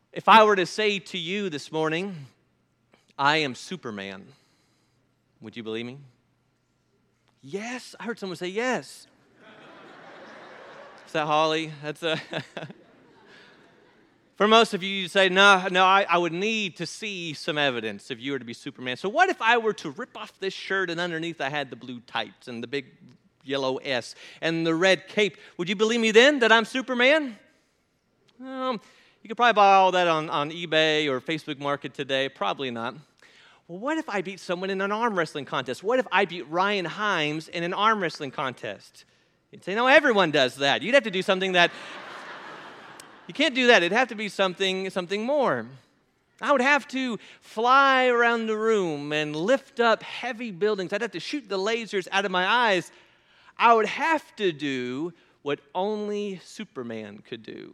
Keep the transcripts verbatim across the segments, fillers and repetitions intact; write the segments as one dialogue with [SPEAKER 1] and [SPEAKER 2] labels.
[SPEAKER 1] If I were to say to you this morning, I am Superman, would you believe me? Yes, I heard someone say yes. Is that Holly? That's a... For most of you, you say, no, no, I, I would need to see some evidence if you were to be Superman. So what if I were to rip off this shirt and underneath I had the blue tights and the big yellow S and the red cape? Would you believe me then that I'm Superman? Um, you could probably buy all that on, on eBay or Facebook Market today. Probably not. Well, what if I beat someone in an arm wrestling contest? What if I beat Ryan Himes in an arm wrestling contest? You'd say, no, everyone does that. You'd have to do something that... You can't do that. It'd have to be something, something more. I would have to fly around the room and lift up heavy buildings. I'd have to shoot the lasers out of my eyes. I would have to do what only Superman could do.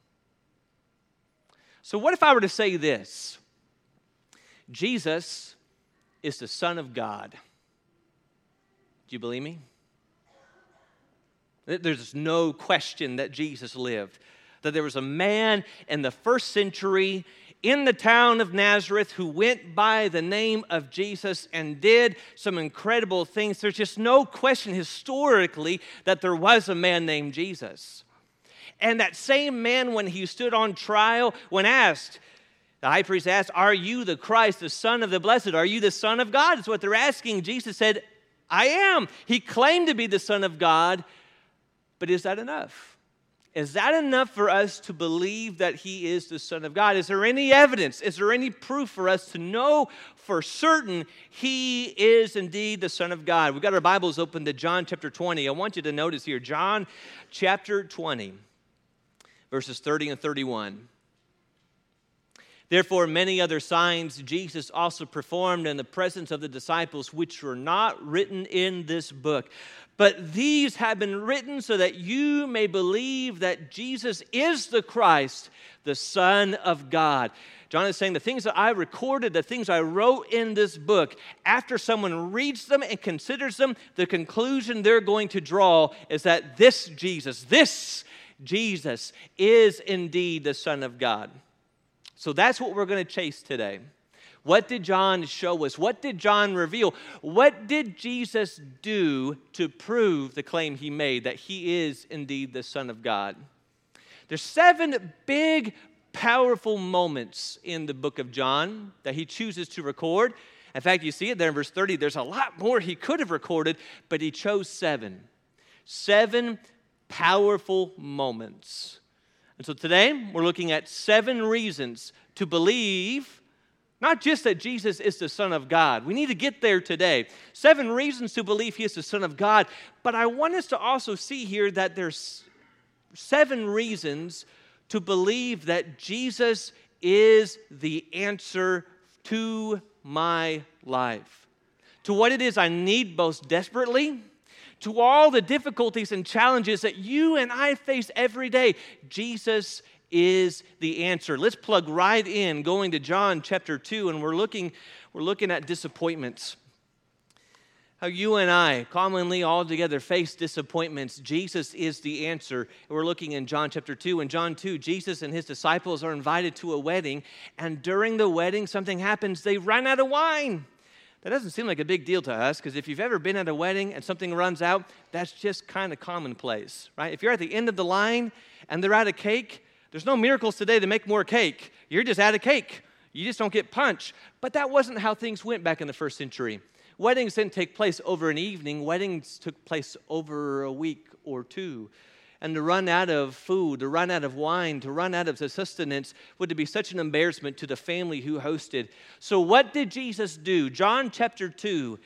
[SPEAKER 1] So what if I were to say this? Jesus is the Son of God. Do you believe me? There's no question that Jesus lived. That there was a man in the first century in the town of Nazareth who went by the name of Jesus and did some incredible things. There's just no question historically that there was a man named Jesus. And that same man, when he stood on trial, when asked, the high priest asked, are you the Christ, the Son of the Blessed? Are you the Son of God? That's what they're asking. Jesus said, I am. He claimed to be the Son of God, but is that enough? Is that enough for us to believe that he is the Son of God? Is there any evidence? Is there any proof for us to know for certain he is indeed the Son of God? We've got our Bibles open to John chapter twenty. I want you to notice here, John chapter twenty, verses thirty and thirty-one. Therefore, many other signs Jesus also performed in the presence of the disciples, which were not written in this book. But these have been written so that you may believe that Jesus is the Christ, the Son of God. John is saying the things that I recorded, the things I wrote in this book, after someone reads them and considers them, the conclusion they're going to draw is that this Jesus, this Jesus is indeed the Son of God. So that's what we're going to chase today. What did John show us? What did John reveal? What did Jesus do to prove the claim he made that he is indeed the Son of God? There's seven big, powerful moments in the book of John that he chooses to record. In fact, you see it there in verse thirty. There's a lot more he could have recorded, but he chose seven. Seven powerful moments. And so today, we're looking at seven reasons to believe not just that Jesus is the Son of God. We need to get there today. Seven reasons to believe he is the Son of God. But I want us to also see here that there's seven reasons to believe that Jesus is the answer to my life. To what it is I need most desperately. To all the difficulties and challenges that you and I face every day. Jesus is the answer. Let's plug right in, going to John chapter two, and we're looking, we're looking at disappointments. How you and I commonly all together face disappointments. Jesus is the answer. We're looking in John chapter two. In John two, Jesus and his disciples are invited to a wedding, and during the wedding, something happens. They run out of wine. That doesn't seem like a big deal to us, because if you've ever been at a wedding and something runs out, that's just kind of commonplace, right? If you're at the end of the line and they're out of cake, there's no miracles today to make more cake. You're just out of cake. You just don't get punch. But that wasn't how things went back in the first century. Weddings didn't take place over an evening. Weddings took place over a week or two. And to run out of food, to run out of wine, to run out of sustenance would be such an embarrassment to the family who hosted. So what did Jesus do? John chapter two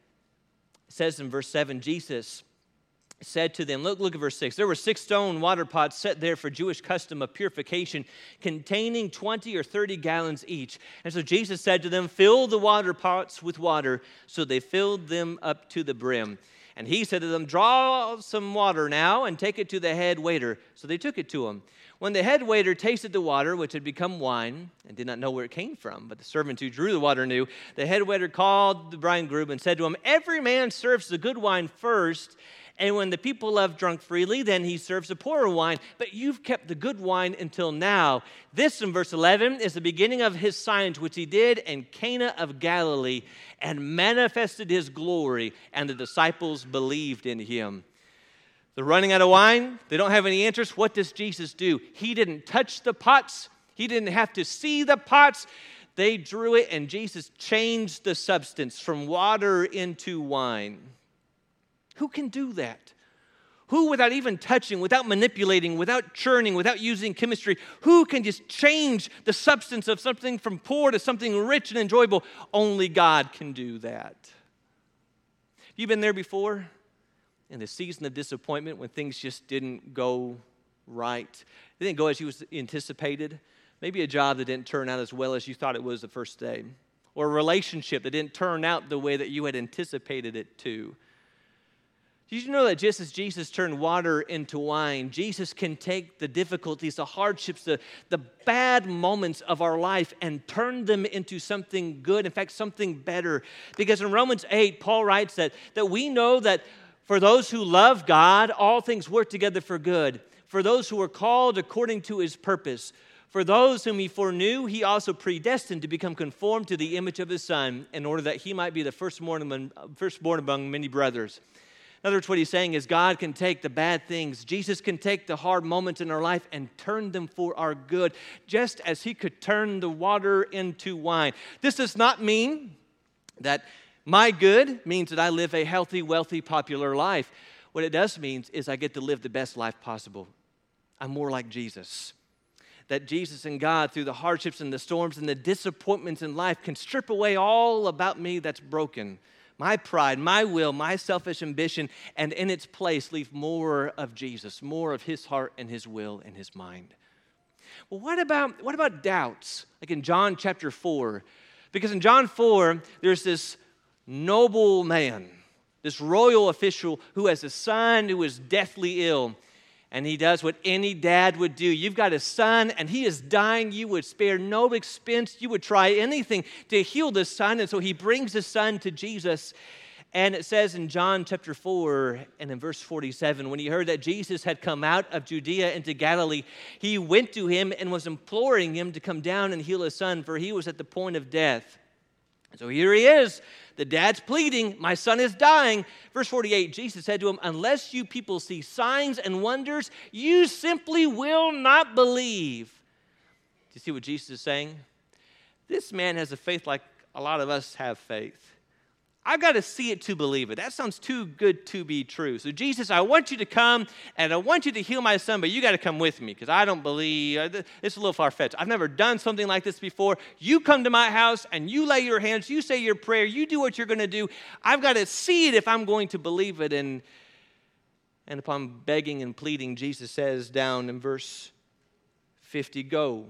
[SPEAKER 1] says in verse seven, Jesus said to them, look, look at verse six. There were six stone water pots set there for Jewish custom of purification, containing twenty or thirty gallons each. And so Jesus said to them, fill the water pots with water. So they filled them up to the brim. And he said to them, draw some water now and take it to the head waiter. So they took it to him. When the head waiter tasted the water, which had become wine, and did not know where it came from, but the servant who drew the water knew, the head waiter called the bridegroom and said to him, every man serves the good wine first, And when the people have drunk freely, then he serves the poorer wine. But you've kept the good wine until now. This, in verse eleven, is the beginning of his signs, which he did in Cana of Galilee, and manifested his glory, and the disciples believed in him. They're running out of wine. They don't have any interest. What does Jesus do? He didn't touch the pots. He didn't have to see the pots. They drew it, and Jesus changed the substance from water into wine. Who can do that? Who, without even touching, without manipulating, without churning, without using chemistry, who can just change the substance of something from poor to something rich and enjoyable? Only God can do that. Have you been there before? In the season of disappointment when things just didn't go right. They didn't go as you anticipated. Maybe a job that didn't turn out as well as you thought it was the first day. Or a relationship that didn't turn out the way that you had anticipated it to. Did you know that just as Jesus turned water into wine, Jesus can take the difficulties, the hardships, the, the bad moments of our life and turn them into something good, in fact, something better. Because in Romans eight, Paul writes that, that we know that for those who love God, all things work together for good. For those who are called according to his purpose. For those whom he foreknew, he also predestined to become conformed to the image of his Son, in order that he might be the firstborn among, firstborn among many brothers. In other words, what he's saying is God can take the bad things. Jesus can take the hard moments in our life and turn them for our good, just as he could turn the water into wine. This does not mean that my good means that I live a healthy, wealthy, popular life. What it does mean is I get to live the best life possible. I'm more like Jesus. That Jesus and God, through the hardships and the storms and the disappointments in life, can strip away all about me that's broken. My pride, my will, my selfish ambition, and in its place leave more of Jesus, more of his heart and his will and his mind. Well, what about, what about doubts? Like in John chapter four. Because in John four, there's this noble man, this royal official who has a son who is deathly ill. And he does what any dad would do. You've got a son, and he is dying. You would spare no expense. You would try anything to heal this son. And so he brings his son to Jesus. And it says in John chapter four and in verse forty-seven, when he heard that Jesus had come out of Judea into Galilee, he went to him and was imploring him to come down and heal his son, for he was at the point of death. So here he is. The dad's pleading, my son is dying. Verse forty-eight, Jesus said to him, unless you people see signs and wonders, you simply will not believe. Do you see what Jesus is saying? This man has a faith like a lot of us have faith. I've got to see it to believe it. That sounds too good to be true. So Jesus, I want you to come, and I want you to heal my son, but you got to come with me because I don't believe. It's a little far-fetched. I've never done something like this before. You come to my house, and you lay your hands, you say your prayer, you do what you're going to do. I've got to see it if I'm going to believe it. And, and upon begging and pleading, Jesus says down in verse fifty, go,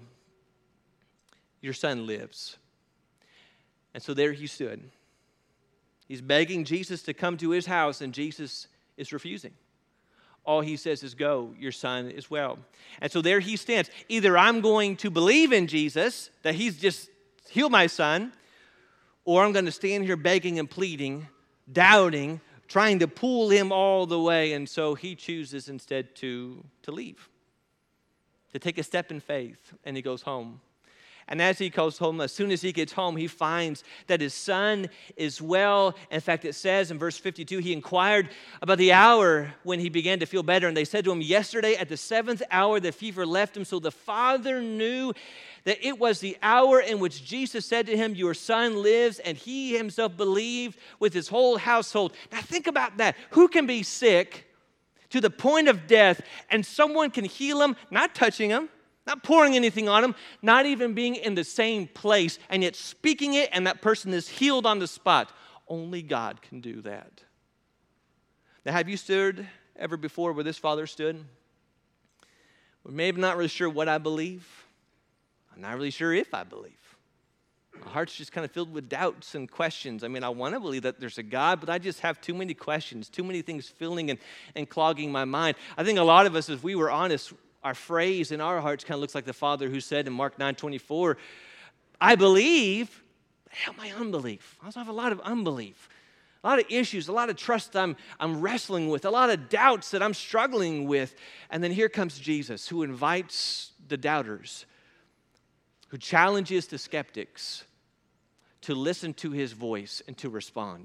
[SPEAKER 1] your son lives. And so there he stood. He's begging Jesus to come to his house, and Jesus is refusing. All he says is, go, your son is well. And so there he stands. Either I'm going to believe in Jesus, that he's just healed my son, or I'm going to stand here begging and pleading, doubting, trying to pull him all the way. And so he chooses instead to, to leave, to take a step in faith, and he goes home. And as he goes home, as soon as he gets home, he finds that his son is well. In fact, it says in verse fifty-two, he inquired about the hour when he began to feel better. And they said to him, yesterday at the seventh hour, the fever left him. So the father knew that it was the hour in which Jesus said to him, your son lives. And he himself believed with his whole household. Now think about that. Who can be sick to the point of death and someone can heal him, not touching him, not pouring anything on him, not even being in the same place, and yet speaking it, and that person is healed on the spot? Only God can do that. Now, have you stood ever before where this father stood? Well, maybe not really sure what I believe. I'm not really sure if I believe. My heart's just kind of filled with doubts and questions. I mean, I want to believe that there's a God, but I just have too many questions, too many things filling and, and clogging my mind. I think a lot of us, if we were honest, our phrase in our hearts kind of looks like the father who said in Mark nine twenty-four, I believe, but help my unbelief. I also have a lot of unbelief. a lot of issues, a lot of trust I'm, I'm wrestling with, a lot of doubts that I'm struggling with. And then here comes Jesus, who invites the doubters, who challenges the skeptics to listen to his voice and to respond.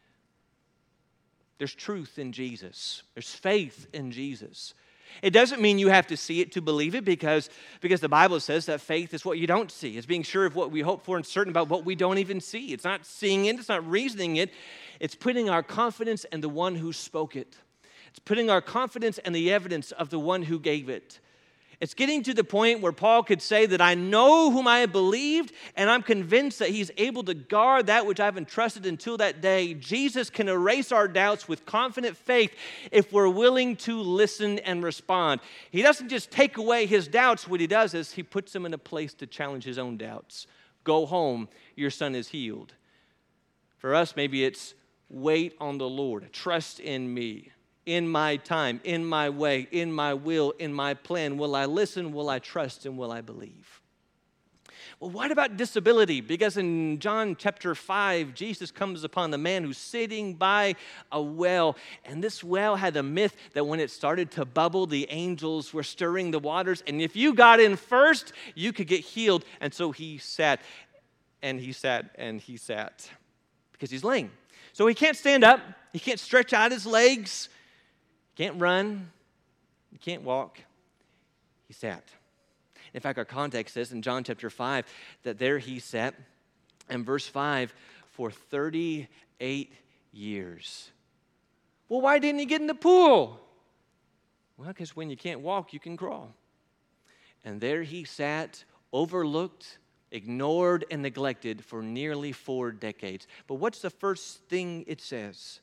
[SPEAKER 1] There's truth in Jesus. There's faith in Jesus. It doesn't mean you have to see it to believe it, because, because the Bible says that faith is what you don't see. It's being sure of what we hope for and certain about what we don't even see. It's not seeing it. It's not reasoning it. It's putting our confidence in the one who spoke it. It's putting our confidence in the evidence of the one who gave it. It's getting to the point where Paul could say that I know whom I have believed, and I'm convinced that he's able to guard that which I've entrusted until that day. Jesus can erase our doubts with confident faith if we're willing to listen and respond. He doesn't just take away his doubts. What he does is he puts them in a place to challenge his own doubts. Go home, your son is healed. For us, maybe it's wait on the Lord, trust in me. In my time, in my way, in my will, in my plan. Will I listen? Will I trust? And will I believe? Well, what about disability? Because in John chapter five, Jesus comes upon the man who's sitting by a well. And this well had a myth that when it started to bubble, the angels were stirring the waters. And if you got in first, you could get healed. And so he sat, and he sat, and he sat. Because he's lame. So he can't stand up. He can't stretch out his legs. Can't run, you can't walk. He sat. In fact, our context says in John chapter five that there he sat, and verse five, for thirty-eight years. Well, why didn't he get in the pool? Well, because when you can't walk, you can crawl. And there he sat, overlooked, ignored, and neglected for nearly four decades. But what's the first thing it says?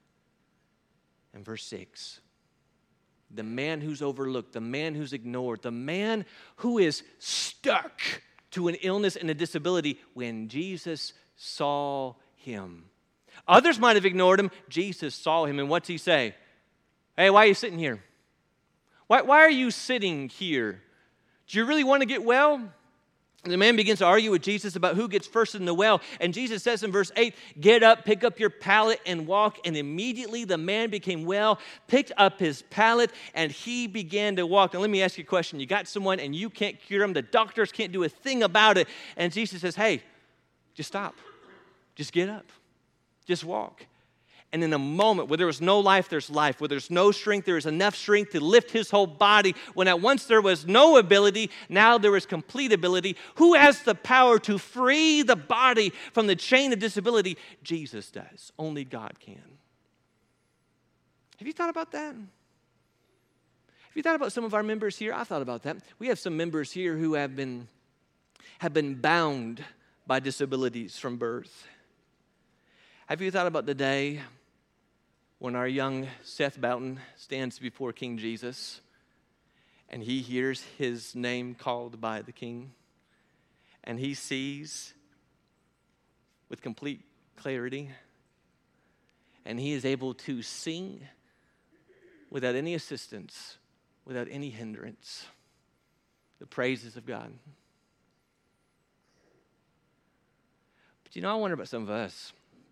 [SPEAKER 1] In verse six. The man who's overlooked, the man who's ignored, the man who is stuck to an illness and a disability, when Jesus saw him. Others might have ignored him. Jesus saw him, and what's he say? Hey, why are you sitting here? Why, why are you sitting here? Do you really want to get well? And the man begins to argue with Jesus about who gets first in the well. And Jesus says in verse eight, get up, pick up your pallet, and walk. And immediately the man became well, picked up his pallet, and he began to walk. Now let me ask you a question. You got someone and you can't cure them. The doctors can't do a thing about it. And Jesus says, hey, just stop. Just get up. Just walk. And in a moment where there was no life, there's life. Where there's no strength, there is enough strength to lift his whole body. When at once there was no ability, now there is complete ability. Who has the power to free the body from the chain of disability? Jesus does. Only God can. Have you thought about that? Have you thought about some of our members here? I thought about that. We have some members here who have been, have been bound by disabilities from birth. Have you thought about the day when our young Seth Boughton stands before King Jesus and he hears his name called by the King, and he sees with complete clarity, and he is able to sing without any assistance, without any hindrance, the praises of God? But you know, I wonder about some of us.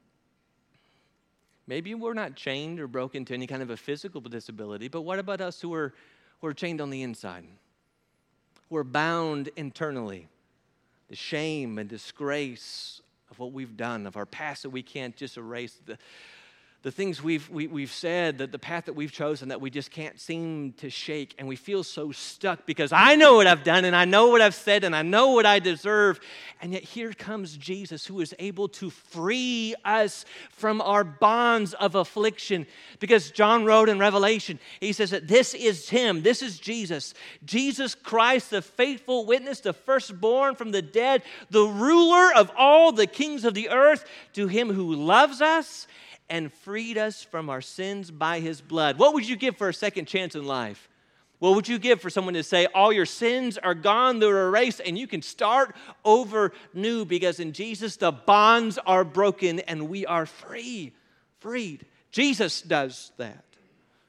[SPEAKER 1] Maybe we're not chained or broken to any kind of a physical disability, but what about us who are, who are chained on the inside? We're bound internally. The shame and disgrace of what we've done, of our past that we can't just erase, the, the things we've, we, we've said, that the path that we've chosen that we just can't seem to shake, and we feel so stuck because I know what I've done and I know what I've said and I know what I deserve, and yet here comes Jesus who is able to free us from our bonds of affliction, because John wrote in Revelation, he says that this is him, this is Jesus, Jesus Christ, the faithful witness, the firstborn from the dead, the ruler of all the kings of the earth, to him who loves us and freed us from our sins by his blood. What would you give for a second chance in life? What would you give for someone to say, all your sins are gone, they're erased, and you can start over new, because in Jesus the bonds are broken and we are free, freed. Jesus does that.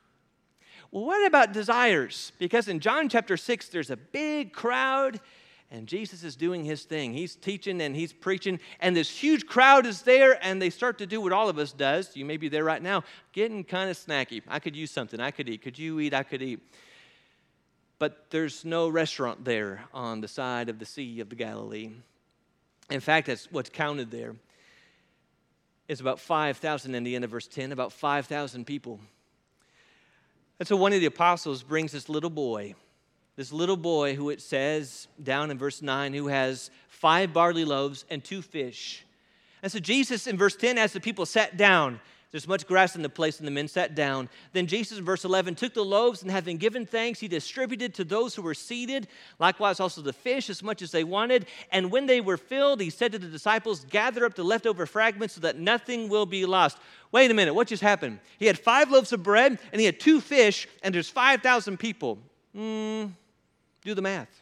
[SPEAKER 1] Well, what about desires? Because in John chapter six, there's a big crowd, And Jesus is doing his thing. He's teaching and he's preaching, and this huge crowd is there, and they start to do what all of us does. You may be there right now, getting kind of snacky. I could use something. I could eat. Could you eat? I could eat. But there's no restaurant there on the side of the Sea of the Galilee. In fact, that's what's counted there. It's about five thousand in the end of verse ten, about five thousand people. And so one of the apostles brings this little boy, this little boy who it says down in verse nine, who has five barley loaves and two fish. And so Jesus in verse ten, as the people sat down, there's much grass in the place, and the men sat down. Then Jesus in verse eleven took the loaves, and having given thanks, he distributed to those who were seated, likewise also the fish, as much as they wanted. And when they were filled, he said to the disciples, gather up the leftover fragments so that nothing will be lost. Wait a minute, what just happened? He had five loaves of bread, and he had two fish, and there's five thousand people. Hmm, do the math.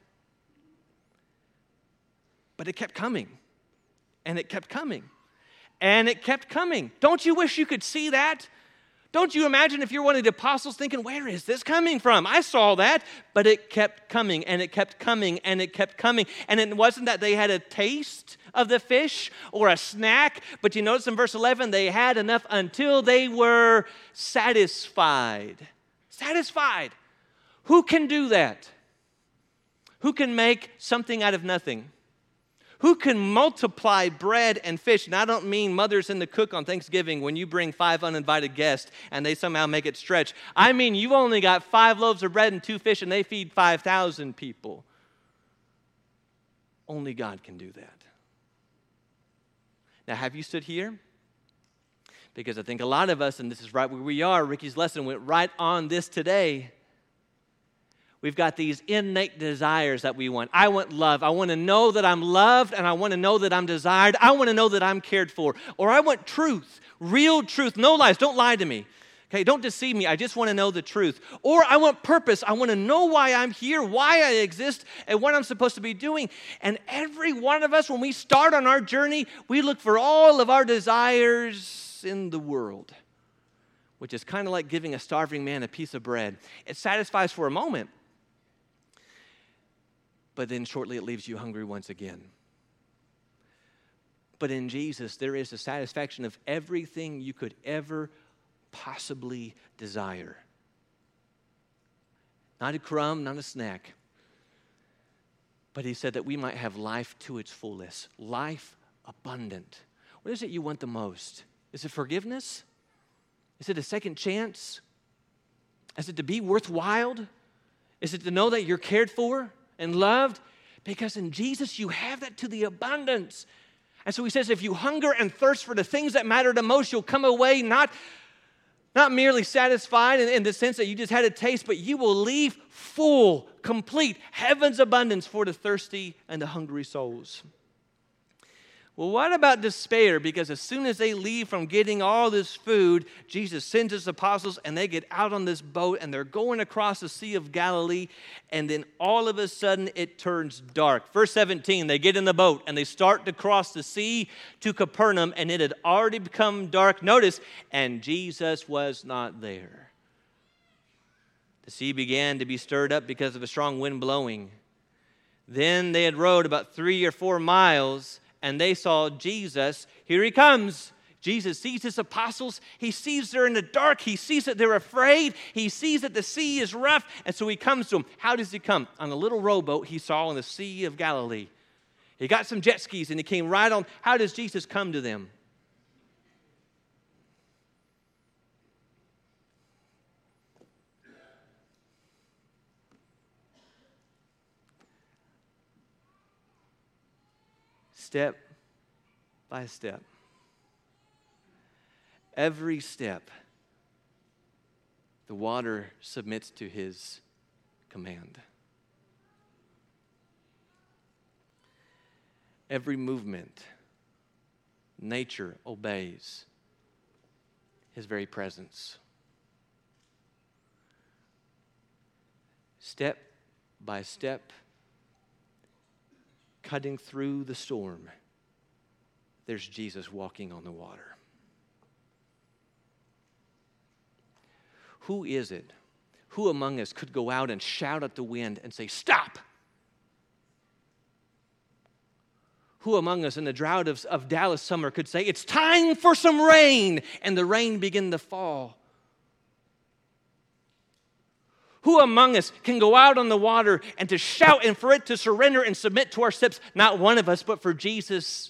[SPEAKER 1] But it kept coming, and it kept coming. And it kept coming. Don't you wish you could see that? Don't you imagine if you're one of the apostles thinking, where is this coming from? I saw that, but it kept coming, and it kept coming, and it kept coming. And it wasn't that they had a taste of the fish or a snack, but you notice in verse eleven, they had enough until they were satisfied. Satisfied. Who can do that? Who can make something out of nothing? Who can multiply bread and fish? And I don't mean mothers in the cook on Thanksgiving when you bring five uninvited guests and they somehow make it stretch. I mean, you've only got five loaves of bread and two fish, and they feed five thousand people. Only God can do that. Now, have you stood here? Because I think a lot of us, and this is right where we are, Ricky's lesson went right on this today. We've got these innate desires that we want. I want love. I want to know that I'm loved, and I want to know that I'm desired. I want to know that I'm cared for. Or I want truth, real truth, no lies. Don't lie to me. Okay, don't deceive me. I just want to know the truth. Or I want purpose. I want to know why I'm here, why I exist, and what I'm supposed to be doing. And every one of us, when we start on our journey, we look for all of our desires in the world, which is kind of like giving a starving man a piece of bread. It satisfies for a moment, but then shortly it leaves you hungry once again. But in Jesus, there is a satisfaction of everything you could ever possibly desire. Not a crumb, not a snack. But he said that we might have life to its fullest, life abundant. What is it you want the most? Is it forgiveness? Is it a second chance? Is it to be worthwhile? Is it to know that you're cared for and loved? Because in Jesus you have that to the abundance. And so he says, if you hunger and thirst for the things that matter the most, you'll come away not, not merely satisfied in, in the sense that you just had a taste, but you will leave full, complete, heaven's abundance for the thirsty and the hungry souls. Well, what about despair? Because as soon as they leave from getting all this food, Jesus sends his apostles, and they get out on this boat, and they're going across the Sea of Galilee, and then all of a sudden it turns dark. Verse seventeen, they get in the boat, and they start to cross the sea to Capernaum, and it had already become dark. Notice, and Jesus was not there. The sea began to be stirred up because of a strong wind blowing. Then they had rowed about three or four miles, and they saw Jesus. Here he comes. Jesus sees his apostles. He sees they're in the dark. He sees that they're afraid. He sees that the sea is rough. And so he comes to them. How does he come? On a little rowboat he saw in the Sea of Galilee. He got some jet skis and he came right on. How does Jesus come to them? Step by step. Every step, the water submits to his command. Every movement, nature obeys his very presence. Step by step, cutting through the storm, there's Jesus walking on the water. Who is it? Who among us could go out and shout at the wind and say, stop? Who among us in the drought of, of Dallas summer could say, it's time for some rain, and the rain begin to fall? Who among us can go out on the water and to shout and for it to surrender and submit to our steps? Not one of us, but for Jesus,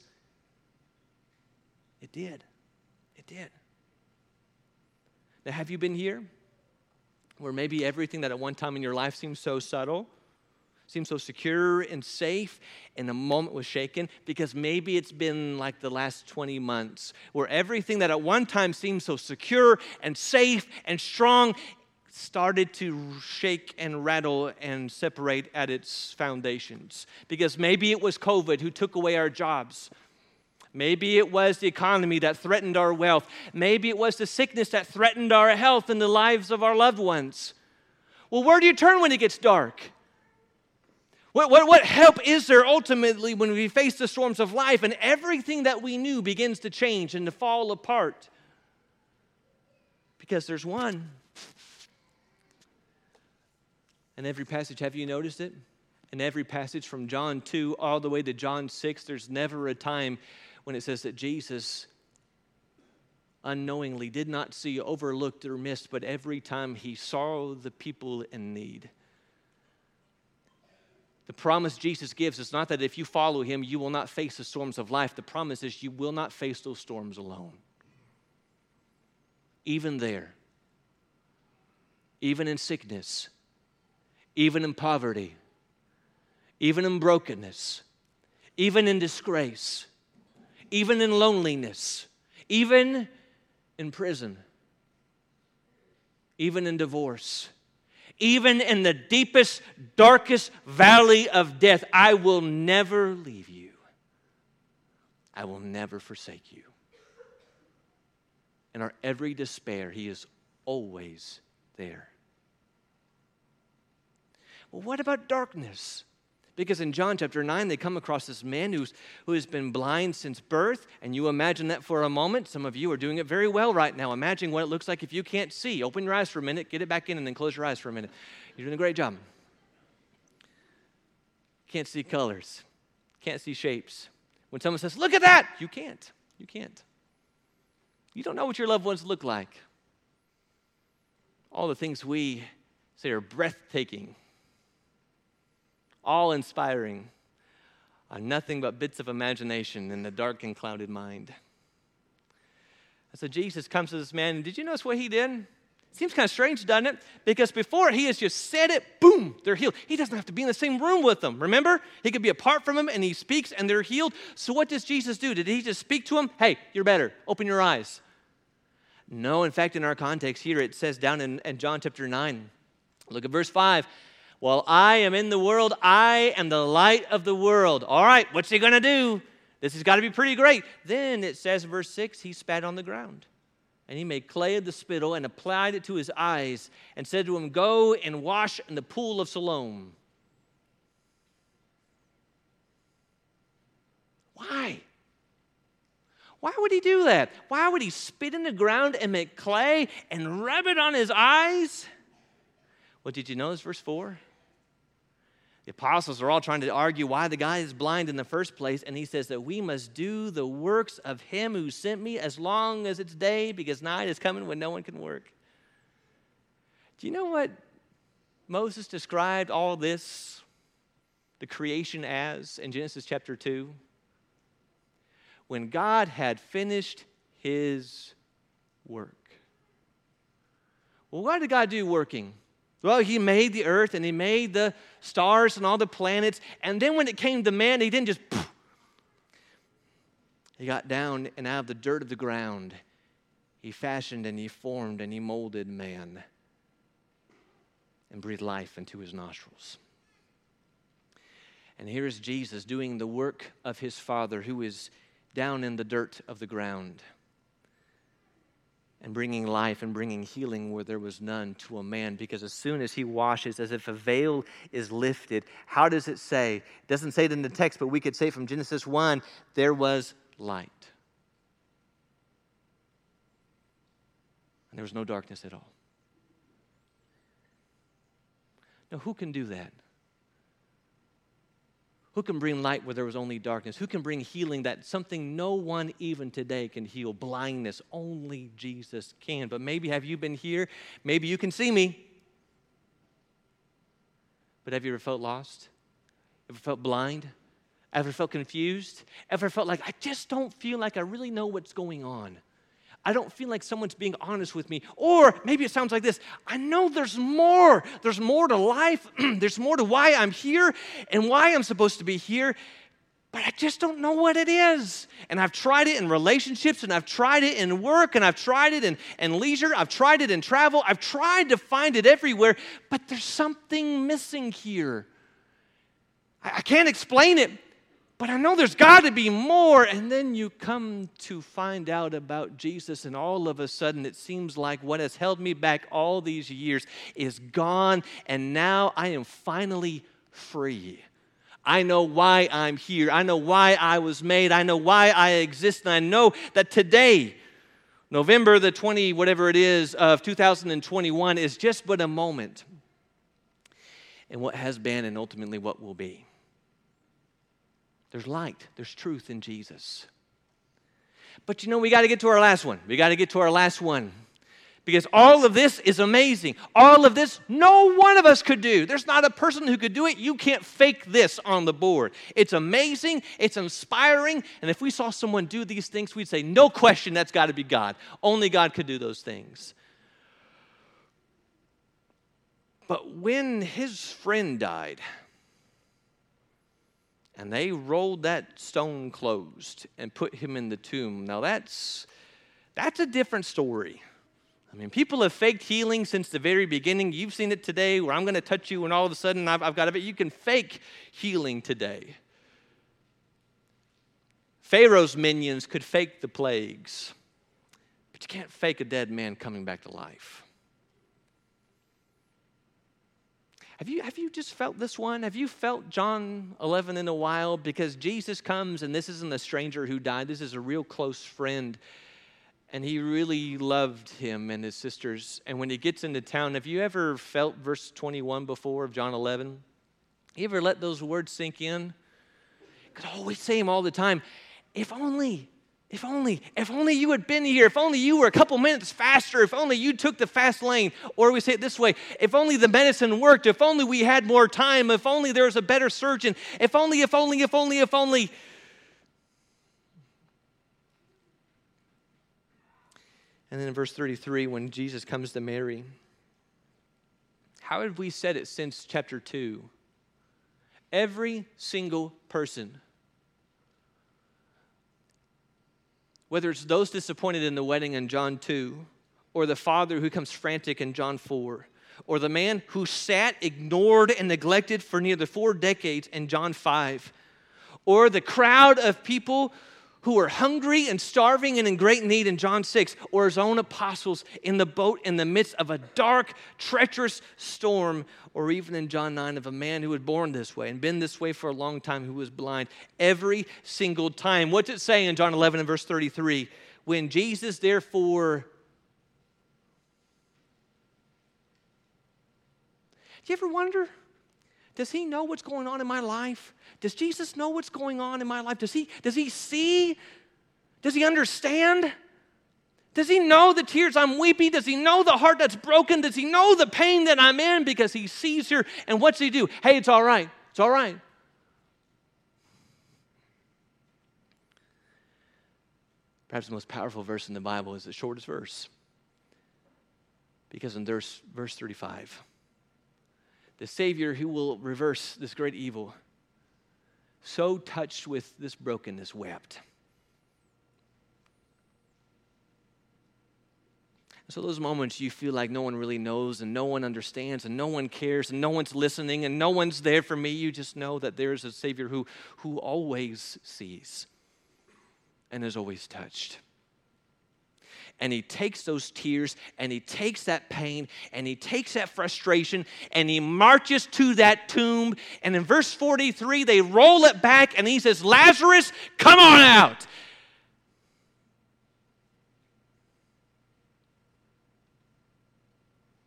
[SPEAKER 1] it did. It did. Now, have you been here where maybe everything that at one time in your life seemed so subtle, seemed so secure and safe, and the moment was shaken? Because maybe it's been like the last twenty months where everything that at one time seemed so secure and safe and strong started to shake and rattle and separate at its foundations. Because maybe it was COVID who took away our jobs. Maybe it was the economy that threatened our wealth. Maybe it was the sickness that threatened our health and the lives of our loved ones. Well, where do you turn when it gets dark? What, what, what help is there ultimately when we face the storms of life and everything that we knew begins to change and to fall apart? Because there's one. In every passage, have you noticed it? In every passage from John two all the way to John six, there's never a time when it says that Jesus unknowingly did not see, overlooked, or missed, but every time he saw the people in need. The promise Jesus gives is not that if you follow him, you will not face the storms of life. The promise is you will not face those storms alone. Even there, even in sickness, even in poverty, even in brokenness, even in disgrace, even in loneliness, even in prison, even in divorce, even in the deepest, darkest valley of death, I will never leave you. I will never forsake you. In our every despair, he is always there. Well, what about darkness? Because in John chapter nine, they come across this man who's, who has been blind since birth. And you imagine that for a moment. Some of you are doing it very well right now. Imagine what it looks like if you can't see. Open your eyes for a minute, get it back in, and then close your eyes for a minute. You're doing a great job. Can't see colors. Can't see shapes. When someone says, look at that, you can't. You can't. You don't know what your loved ones look like. All the things we say are breathtaking, awe-inspiring, are nothing but bits of imagination in the dark and clouded mind. And so Jesus comes to this man, and did you notice what he did? Seems kind of strange, doesn't it? Because before he has just said it, boom, they're healed. He doesn't have to be in the same room with them, remember? He could be apart from him, and he speaks, and they're healed. So what does Jesus do? Did he just speak to him? Hey, you're better. Open your eyes. No, in fact, in our context here, it says down in, in John chapter nine, look at verse five. While I am in the world, I am the light of the world. All right, what's he going to do? This has got to be pretty great. Then it says, verse six, he spat on the ground. And he made clay of the spittle and applied it to his eyes and said to him, go and wash in the pool of Siloam. Why? Why would he do that? Why would he spit in the ground and make clay and rub it on his eyes? Well, did you notice verse four? The apostles are all trying to argue why the guy is blind in the first place, and he says that we must do the works of him who sent me as long as it's day, because night is coming when no one can work. Do you know what Moses described all this, the creation, as in Genesis chapter two? When God had finished his work. Well, what did God do working? Well, he made the earth and he made the stars and all the planets. And then when it came to man, he didn't just, poof. He got down and out of the dirt of the ground, he fashioned and he formed and he molded man and breathed life into his nostrils. And here is Jesus doing the work of his Father, who is down in the dirt of the ground, and bringing life and bringing healing where there was none to a man. Because as soon as he washes, as if a veil is lifted, how does it say? It doesn't say it in the text, but we could say from Genesis one, there was light. And there was no darkness at all. Now, who can do that? Who can bring light where there was only darkness? Who can bring healing that something no one even today can heal? Blindness, only Jesus can. But maybe have you been here? Maybe you can see me. But have you ever felt lost? Ever felt blind? Ever felt confused? Ever felt like, I just don't feel like I really know what's going on? I don't feel like someone's being honest with me. Or maybe it sounds like this. I know there's more. There's more to life. There's more to why I'm here and why I'm supposed to be here. But I just don't know what it is. And I've tried it in relationships, and I've tried it in work, and I've tried it in, in leisure. I've tried it in travel. I've tried to find it everywhere. But there's something missing here. I, I can't explain it. But I know there's got to be more. And then you come to find out about Jesus, and all of a sudden it seems like what has held me back all these years is gone, and now I am finally free. I know why I'm here. I know why I was made. I know why I exist, and I know that today, November the twentieth, whatever it is, of two thousand twenty-one is just but a moment in what has been and ultimately what will be. There's light. There's truth in Jesus. But you know, we got to get to our last one. We got to get to our last one. Because all of this is amazing. All of this, no one of us could do. There's not a person who could do it. You can't fake this on the board. It's amazing. It's inspiring. And if we saw someone do these things, we'd say, no question, that's got to be God. Only God could do those things. But when his friend died, and they rolled that stone closed and put him in the tomb. Now that's, that's a different story. I mean, people have faked healing since the very beginning. You've seen it today where I'm going to touch you and all of a sudden I've, I've got it. You can fake healing today. Pharaoh's minions could fake the plagues, but you can't fake a dead man coming back to life. Have you, have you just felt this one? Have you felt John eleven in a while? Because Jesus comes, and this isn't a stranger who died. This is a real close friend. And he really loved him and his sisters. And when he gets into town, have you ever felt verse twenty-one before of John eleven? You ever let those words sink in? Because I always say them all the time. If only... If only, if only you had been here, if only you were a couple minutes faster, if only you took the fast lane, or we say it this way, if only the medicine worked, if only we had more time, if only there was a better surgeon, if only, if only, if only, if only. And then in verse thirty-three, when Jesus comes to Mary, how have we said it since chapter two? Every single person, whether it's those disappointed in the wedding in John two, or the father who comes frantic in John four, or the man who sat, ignored, and neglected for nearly four decades in John five, or the crowd of people who are hungry and starving and in great need in John six, or his own apostles in the boat in the midst of a dark, treacherous storm, or even in John nine of a man who was born this way and been this way for a long time who was blind. Every single time. What's it say in John eleven and verse thirty-three? When Jesus therefore... Do you ever wonder? Does he know what's going on in my life? Does Jesus know what's going on in my life? Does he, does he see? Does he understand? Does he know the tears I'm weeping? Does he know the heart that's broken? Does he know the pain that I'm in? Because he sees her. And what's he do? Hey, it's all right. It's all right. Perhaps the most powerful verse in the Bible is the shortest verse. Because in verse, verse thirty-five, the Savior who will reverse this great evil, so touched with this brokenness, wept. So those moments you feel like no one really knows and no one understands and no one cares and no one's listening and no one's there for me, you just know that there's a Savior who, who always sees and is always touched. And he takes those tears and he takes that pain and he takes that frustration and he marches to that tomb. And in verse forty-three, they roll it back and he says, Lazarus, come on out.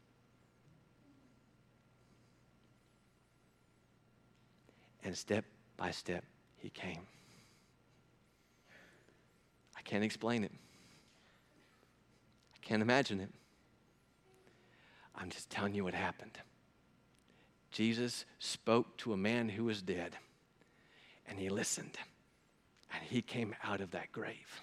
[SPEAKER 1] And step by step, he came. I can't explain it. I can't imagine it. I'm just telling you what happened. Jesus spoke to a man who was dead, and he listened, and he came out of that grave.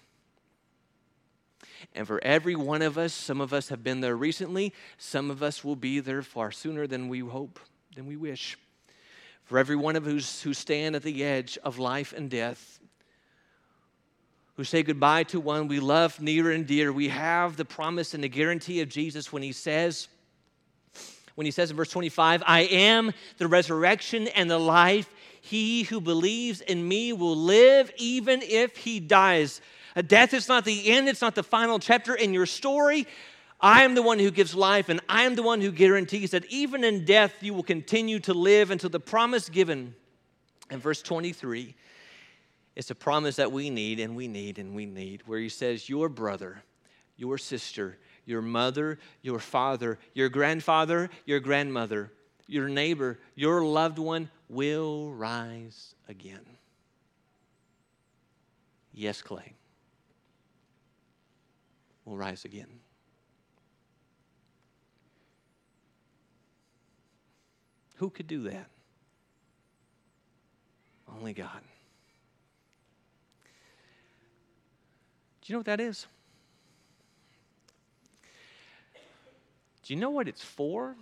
[SPEAKER 1] And for every one of us, some of us have been there recently, some of us will be there far sooner than we hope, than we wish. For every one of us who stand at the edge of life and death, who say goodbye to one we love near and dear, we have the promise and the guarantee of Jesus when he says, when he says in verse twenty-five, I am the resurrection and the life. He who believes in me will live even if he dies. Death is not the end. It's not the final chapter in your story. I am the one who gives life, and I am the one who guarantees that even in death you will continue to live until the promise given. And verse twenty-three, it's a promise that we need and we need and we need, where he says, your brother, your sister, your mother, your father, your grandfather, your grandmother, your neighbor, your loved one will rise again. Yes, Clay. Will rise again. Who could do that? Only God. Do you know what that is? Do you know what it's for?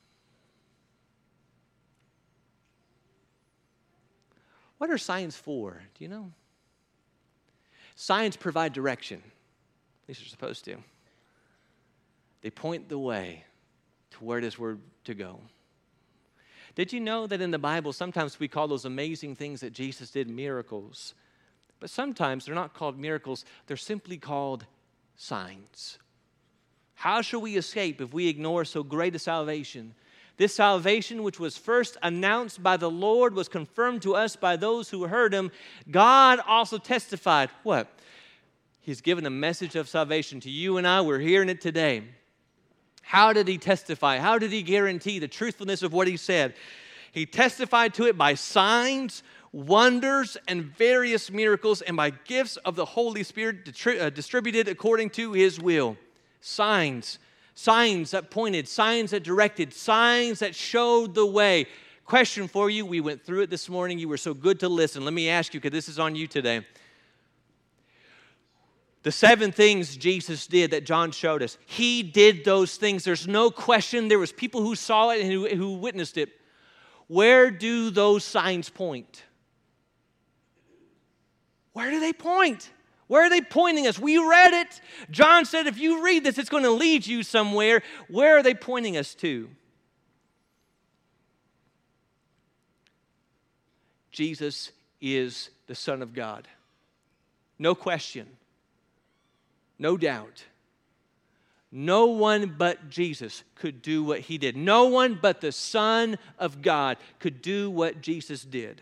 [SPEAKER 1] What are signs for? Do you know? Signs provide direction. At least they're supposed to. They point the way to where it is we're to go. Did you know that in the Bible, sometimes we call those amazing things that Jesus did miracles, but sometimes they're not called miracles, they're simply called signs. How shall we escape if we ignore so great a salvation? This salvation, which was first announced by the Lord, was confirmed to us by those who heard him. God also testified. What? He's given a message of salvation to you and I. We're hearing it today. How did he testify? How did he guarantee the truthfulness of what he said? He testified to it by signs, wonders, and various miracles, and by gifts of the Holy Spirit detri- uh, distributed according to his will. Signs, signs that pointed, signs that directed, signs that showed the way. Question for you, we went through it this morning. You were so good to listen. Let me ask you, because this is on you today. The seven things Jesus did that John showed us, he did those things. There's no question. There was people who saw it and who, who witnessed it. Where do those signs point? Where do they point? Where are they pointing us? We read it. John said if you read this, it's going to lead you somewhere. Where are they pointing us to? Jesus is the Son of God. No question. No doubt. No one but Jesus could do what he did. No one but the Son of God could do what Jesus did.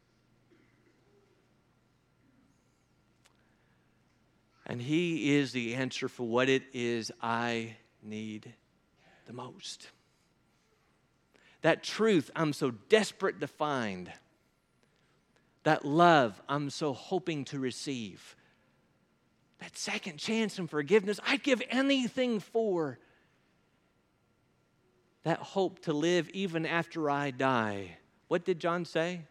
[SPEAKER 1] And he is the answer for what it is I need the most. That truth I'm so desperate to find. That love I'm so hoping to receive. That second chance and forgiveness I'd give anything for. That hope to live even after I die. What did John say?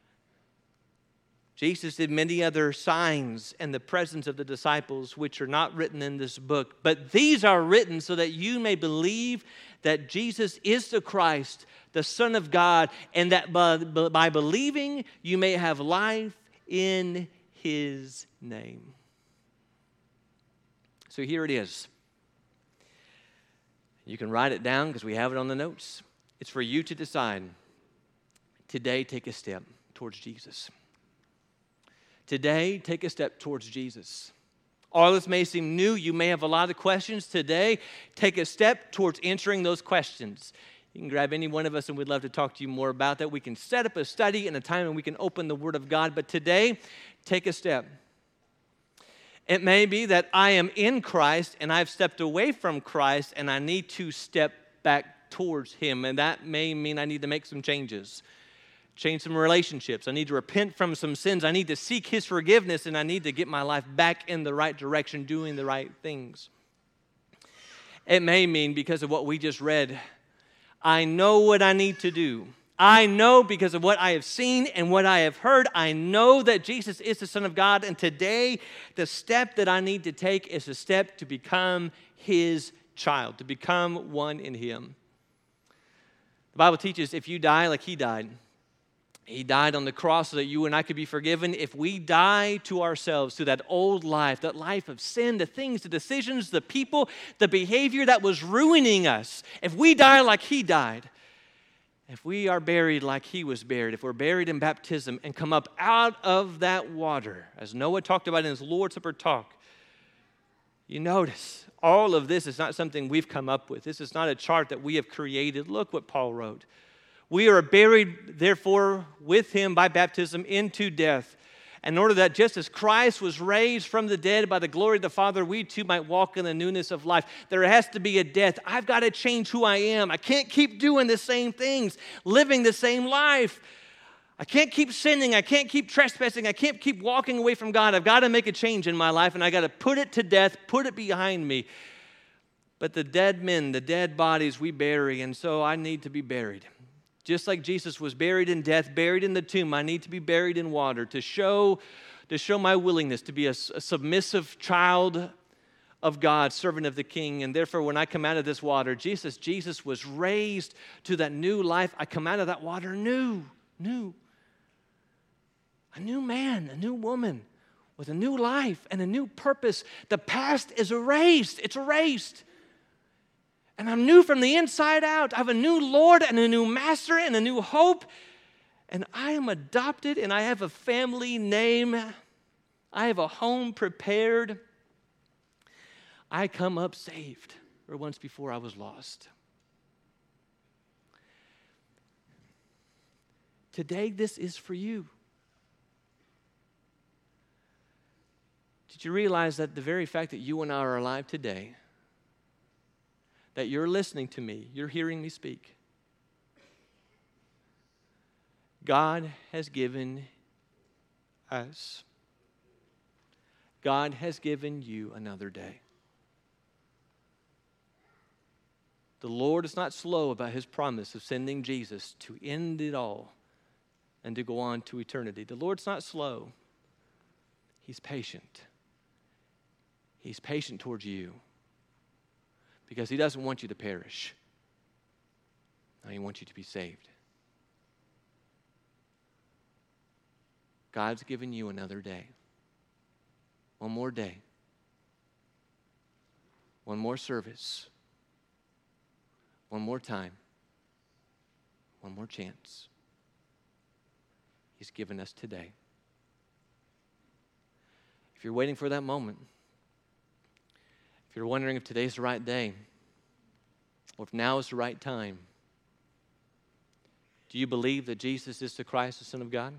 [SPEAKER 1] Jesus did many other signs in the presence of the disciples, which are not written in this book. But these are written so that you may believe that Jesus is the Christ, the Son of God, and that by, by believing you may have life in his name. So here it is. You can write it down because we have it on the notes. It's for you to decide. Today, take a step towards Jesus. Today, take a step towards Jesus. All this may seem new. You may have a lot of questions. Today, take a step towards answering those questions. You can grab any one of us and we'd love to talk to you more about that. We can set up a study and a time and we can open the Word of God. But today, take a step. It may be that I am in Christ and I've stepped away from Christ and I need to step back towards him. And that may mean I need to make some changes. change some relationships. I need to repent from some sins. I need to seek His forgiveness, and I need to get my life back in the right direction, doing the right things. It may mean, because of what we just read, I know what I need to do. I know because of what I have seen and what I have heard, I know that Jesus is the Son of God, and today the step that I need to take is a step to become His child, to become one in Him. The Bible teaches if you die like He died, He died on the cross so that you and I could be forgiven. If we die to ourselves, to that old life, that life of sin, the things, the decisions, the people, the behavior that was ruining us, if we die like He died, if we are buried like He was buried, if we're buried in baptism and come up out of that water, as Noah talked about in his Lord's Supper talk, you notice all of this is not something we've come up with. This is not a chart that we have created. Look what Paul wrote. We are buried, therefore, with Him by baptism into death, in order that just as Christ was raised from the dead by the glory of the Father, we too might walk in the newness of life. There has to be a death. I've got to change who I am. I can't keep doing the same things, living the same life. I can't keep sinning. I can't keep trespassing. I can't keep walking away from God. I've got to make a change in my life, and I've got to put it to death, put it behind me. But the dead men, the dead bodies we bury, and so I need to be buried. Just like Jesus was buried in death, buried in the tomb, I need to be buried in water to show, to show my willingness to be a, a submissive child of God, servant of the King. And therefore, when I come out of this water, Jesus, Jesus was raised to that new life. I come out of that water new, new. A new man, a new woman with a new life and a new purpose. The past is erased. It's erased. And I'm new from the inside out. I have a new Lord and a new Master and a new hope. And I am adopted and I have a family name. I have a home prepared. I come up saved, where once before I was lost. Today, this is for you. Did you realize that the very fact that you and I are alive today, that you're listening to me, you're hearing me speak, God has given us, God has given you another day. The Lord is not slow about His promise of sending Jesus to end it all and to go on to eternity. The Lord's not slow. He's patient. He's patient towards you because He doesn't want you to perish. No, He wants you to be saved. God's given you another day. One more day. One more service. One more time. One more chance. He's given us today. If you're waiting for that moment, if you're wondering if today's the right day, or if now is the right time, do you believe that Jesus is the Christ, the Son of God?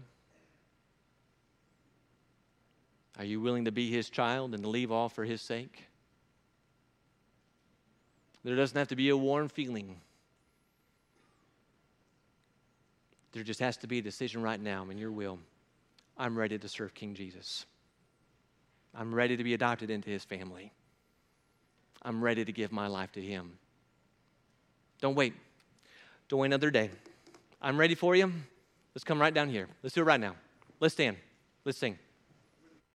[SPEAKER 1] Are you willing to be His child and to leave all for His sake? There doesn't have to be a warm feeling. There just has to be a decision right now in your will. I'm ready to serve King Jesus. I'm ready to be adopted into His family. I'm ready to give my life to Him. Don't wait. Don't wait another day. I'm ready for you. Let's come right down here. Let's do it right now. Let's stand. Let's sing.